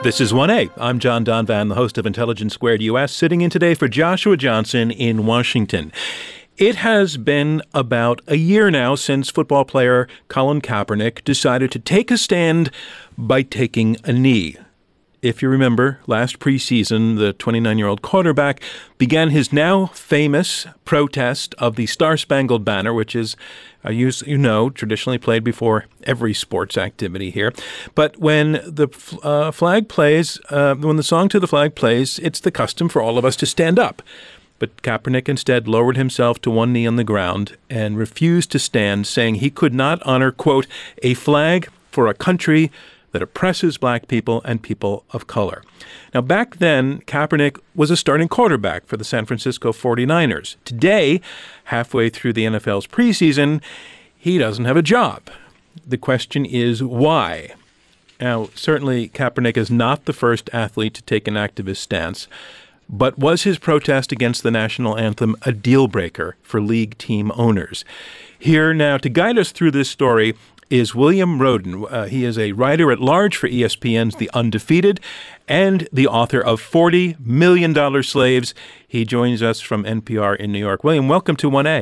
This is 1A. I'm John Donvan, the host of Intelligence Squared US, sitting in today for Joshua Johnson in Washington. It has been about a year now since football player Colin Kaepernick decided to take a stand by taking a knee. If you remember, last preseason, the 29-year-old quarterback began his now famous protest of the Star-Spangled Banner, which is, you know, traditionally played before every sports activity here. But when the flag plays, when the song to the flag plays, it's the custom for all of us to stand up. But Kaepernick instead lowered himself to one knee on the ground and refused to stand, saying he could not honor, quote, a flag for a country that oppresses black people and people of color. Now, back then, Kaepernick was a starting quarterback for the San Francisco 49ers. Today, halfway through the NFL's preseason, he doesn't have a job. The question is why? Now, certainly Kaepernick is not the first athlete to take an activist stance, but was his protest against the national anthem a deal breaker for league team owners? Here now to guide us through this story is William Rhoden. He is a writer-at-large for ESPN's The Undefeated and the author of $40 Million Slaves. He joins us from NPR in New York. William, welcome to 1A.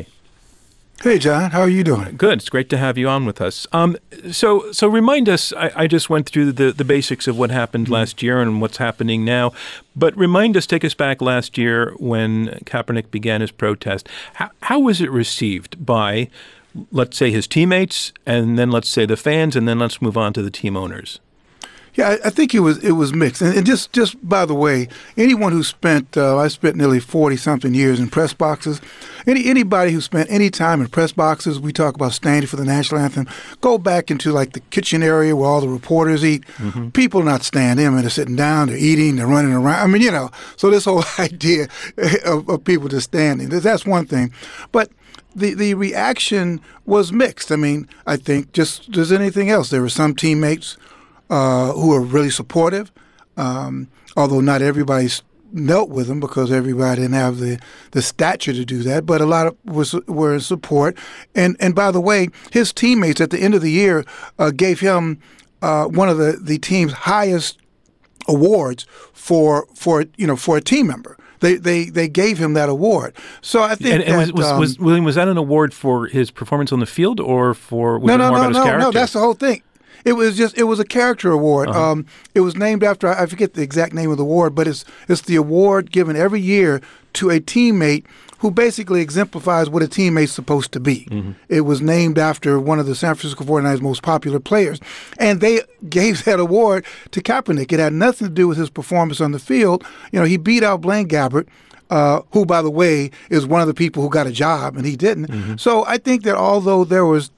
Hey, John. How are you doing? Good. It's great to have you on with us. So remind us, I just went through the basics of what happened last year and what's happening now, but remind us, take us back last year when Kaepernick began his protest. How was it received by, let's say, his teammates, and then let's say the fans, and then let's move on to the team owners? Yeah, I think it was mixed. And just by the way, anyone who I spent nearly 40-something years in press boxes. Anybody who spent any time in press boxes, we talk about standing for the national anthem, go back into like the kitchen area where all the reporters eat. Mm-hmm. People not standing. I mean, they're sitting down, they're eating, they're running around. I mean, you know, so this whole idea of people just standing, that's one thing. But the reaction was mixed. I mean, I think just as anything else, there were some teammates who were really supportive, although not everybody knelt with him because everybody didn't have the stature to do that. But a lot of were in support. And by the way, his teammates at the end of the year gave him one of the team's highest awards for a team member. They gave him that award. So I think William, was that an award for his performance on the field or for more about his character? No, that's the whole thing. It was a character award. Uh-huh. It was named after, I forget the exact name of the award, but it's the award given every year to a teammate who basically exemplifies what a teammate's supposed to be. Mm-hmm. It was named after one of the San Francisco 49ers' most popular players. And they gave that award to Kaepernick. It had nothing to do with his performance on the field. You know, he beat out Blaine Gabbert, who, by the way, is one of the people who got a job, and he didn't. Mm-hmm. So I think that although there was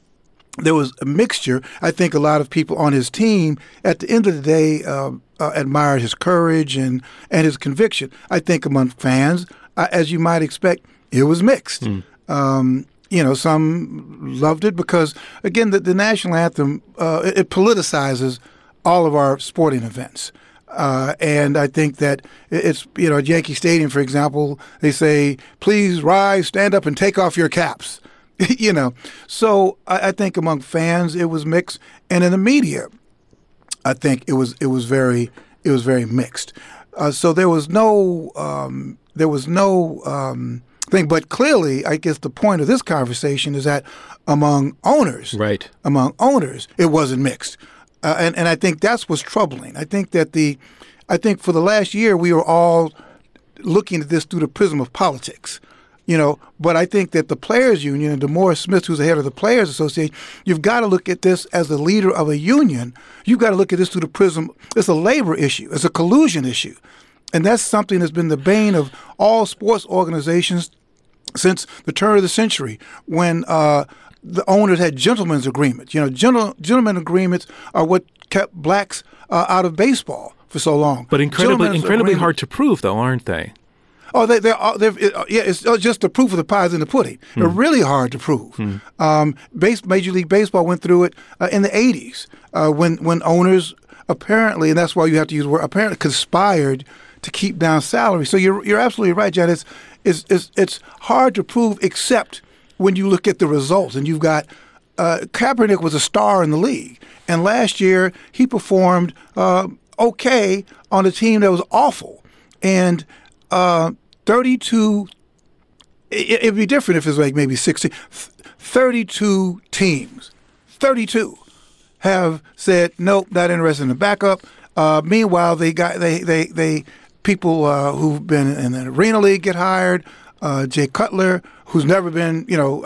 a mixture, I think a lot of people on his team, at the end of the day, admired his courage and his conviction. I think among fans, as you might expect, it was mixed. Some loved it because, again, the national anthem, it politicizes all of our sporting events. And I think that it's, at Yankee Stadium, for example, they say, please rise, stand up, and take off your caps. So I think among fans it was mixed, and in the media, I think it was very mixed. So there was no thing. But clearly, I guess the point of this conversation is that among owners, it wasn't mixed, and I think that's what's troubling. I think for the last year we were all looking at this through the prism of politics. But I think that the Players Union and DeMaurice Smith, who's the head of the Players Association, you've got to look at this as the leader of a union. You've got to look at this through the prism. It's a labor issue. It's a collusion issue. And that's something that's been the bane of all sports organizations since the turn of the century when the owners had gentlemen's agreements. Gentlemen's agreements are what kept blacks out of baseball for so long. But incredibly hard to prove, though, aren't they? Oh, it's just the proof of the pie is in the pudding. They're really hard to prove. Major League Baseball went through it in the 80s when owners apparently, and that's why you have to use the word, apparently conspired to keep down salary. So you're absolutely right, John. It's hard to prove except when you look at the results. And you've got Kaepernick was a star in the league. And last year he performed okay on a team that was awful. And 32, it'd be different if it was like maybe 60. 32 teams, 32 have said, nope, not interested in the backup. Meanwhile, they people who've been in the Arena League get hired. Jay Cutler, who's never been,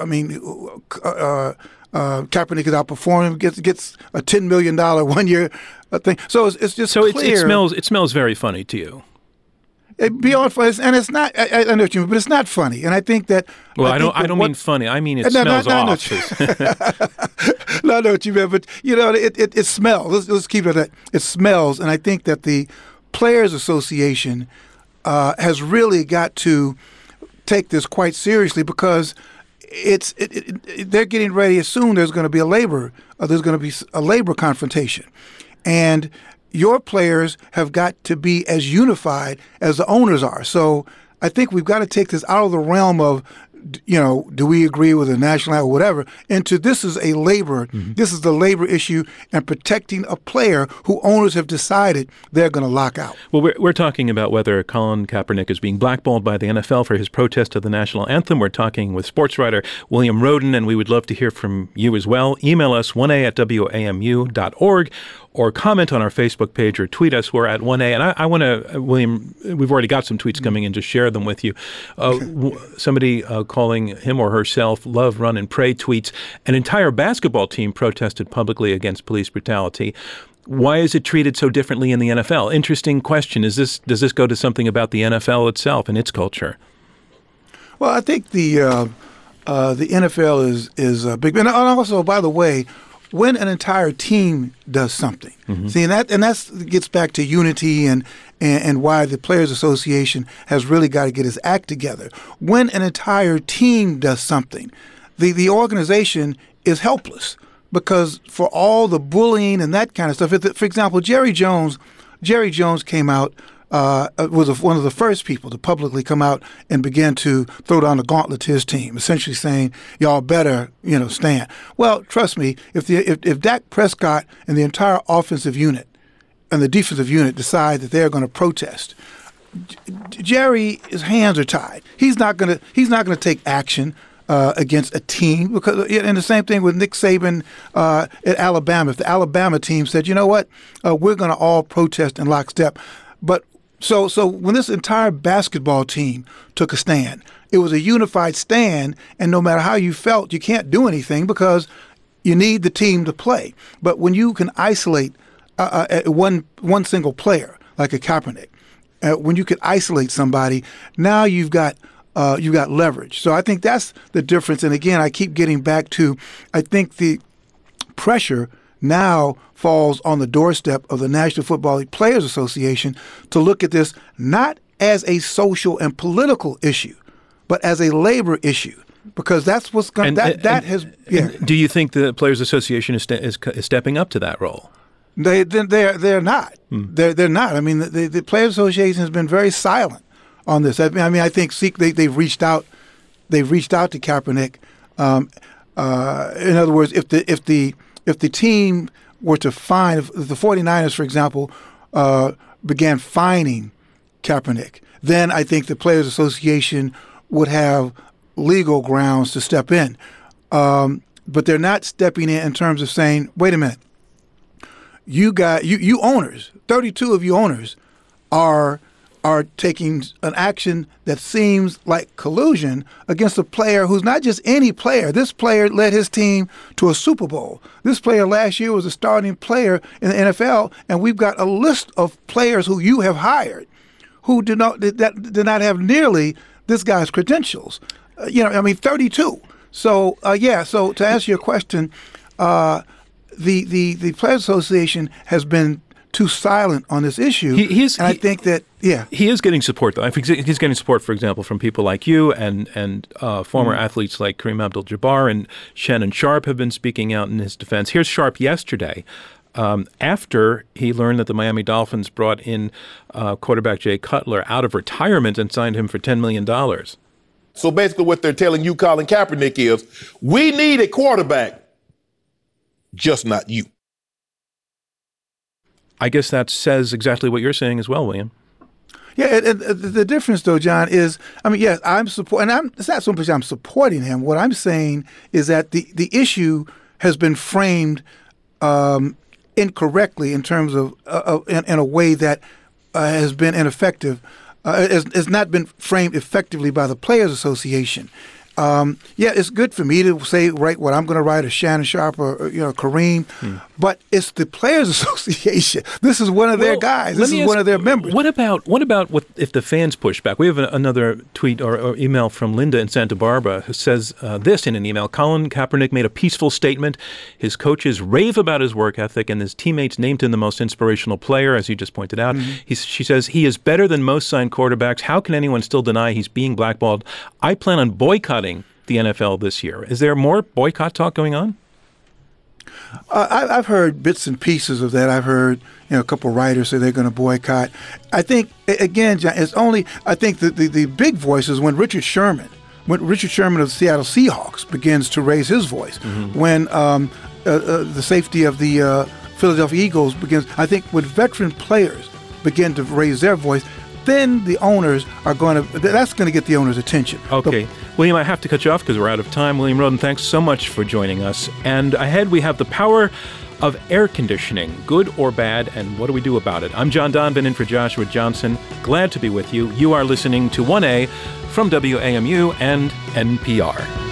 Kaepernick is outperforming, gets a $10 million 1 year thing. So it's just clear. It smells very funny to you. Beyond funny, and it's not. I know what you mean, but it's not funny. And I think that. Well, I don't mean funny. I mean it smells off. No, I know what you mean, but it smells. Let's keep it at that. It smells, and I think that the Players Association has really got to take this quite seriously, because they're getting ready. Soon there's going to be a labor confrontation, and your players have got to be as unified as the owners are. So I think we've got to take this out of the realm of, do we agree with the national or whatever, into this is a labor, this is the labor issue, and protecting a player who owners have decided they're going to lock out. Well, we're talking about whether Colin Kaepernick is being blackballed by the NFL for his protest of the national anthem. We're talking with sports writer William Rhoden, and we would love to hear from you as well. Email us 1a@wamu.org, or comment on our Facebook page, or tweet us. We're at 1A. And I want to, William, we've already got some tweets coming in to share them with you. Somebody calling him or herself Love, Run, and Pray tweets, an entire basketball team protested publicly against police brutality. Why is it treated so differently in the NFL? Interesting question. Does this go to something about the NFL itself and its culture? Well, I think the NFL is big. And also, by the way, when an entire team does something, see, and that gets back to unity and why the Players Association has really got to get its act together. When an entire team does something, the organization is helpless, because for all the bullying and that kind of stuff. For example, Jerry Jones came out. Was one of the first people to publicly come out and begin to throw down the gauntlet to his team, essentially saying, y'all better, stand. Well, trust me, if Dak Prescott and the entire offensive unit and the defensive unit decide that they're going to protest, Jerry's hands are tied. He's not going to take action against a team, and the same thing with Nick Saban at Alabama. If the Alabama team said, you know what, we're going to all protest in lockstep, but So when this entire basketball team took a stand, it was a unified stand, and no matter how you felt, you can't do anything because you need the team to play. But when you can isolate one single player, like a Kaepernick, when you can isolate somebody, now you've got leverage. So I think that's the difference. And again, I keep getting back to, I think the pressure now falls on the doorstep of the National Football League Players Association to look at this not as a social and political issue, but as a labor issue, because that's what's going. Do you think the Players Association is stepping up to that role? They're not. They're not. I mean, the Players Association has been very silent on this. I mean, I think they've reached out. They've reached out to Kaepernick. In other words, if the team were to fine, if the 49ers, for example, began fining Kaepernick, then I think the Players Association would have legal grounds to step in. But they're not stepping in terms of saying, wait a minute, you owners, 32 of you owners are taking an action that seems like collusion against a player who's not just any player. This player led his team to a Super Bowl. This player last year was a starting player in the NFL, and we've got a list of players who you have hired who did not have nearly this guy's credentials. 32. So, so to answer your question, the Players Association has been too silent on this issue. I think that, he is getting support, though. I think he's getting support, for example, from people like you and former athletes like Kareem Abdul-Jabbar and Shannon Sharpe have been speaking out in his defense. Here's Sharpe yesterday, after he learned that the Miami Dolphins brought in quarterback Jay Cutler out of retirement and signed him for $10 million. So basically what they're telling you, Colin Kaepernick, is we need a quarterback, just not you. I guess that says exactly what you're saying as well, William. Yeah, and the difference, though, John, is, yes, I'm supporting, and it's not so much I'm supporting him. What I'm saying is that the issue has been framed incorrectly in terms of in a way that has been ineffective, has not been framed effectively by the Players Association. It's good for me to write what I'm going to write, or Shannon Sharpe, or Kareem, but it's the Players Association. This is one of their guys. This is one of their members. What about if the fans push back? We have another tweet or email from Linda in Santa Barbara who says this in an email: Colin Kaepernick made a peaceful statement. His coaches rave about his work ethic, and his teammates named him the most inspirational player, as you just pointed out. She says he is better than most signed quarterbacks. How can anyone still deny he's being blackballed? I plan on boycotting the NFL this year. Is there more boycott talk going on? I've heard bits and pieces of that. I've heard a couple of writers say they're going to boycott. I think, again, John, I think the big voice is when Richard Sherman of the Seattle Seahawks begins to raise his voice, when the safety of the Philadelphia Eagles begins. I think when veteran players begin to raise their voice, then the owners that's going to get the owners' attention. Okay. William, I have to cut you off because we're out of time. William Rhoden, thanks so much for joining us. And ahead we have the power of air conditioning, good or bad, and what do we do about it? I'm John Donovan in for Joshua Johnson. Glad to be with you. You are listening to 1A from WAMU and NPR.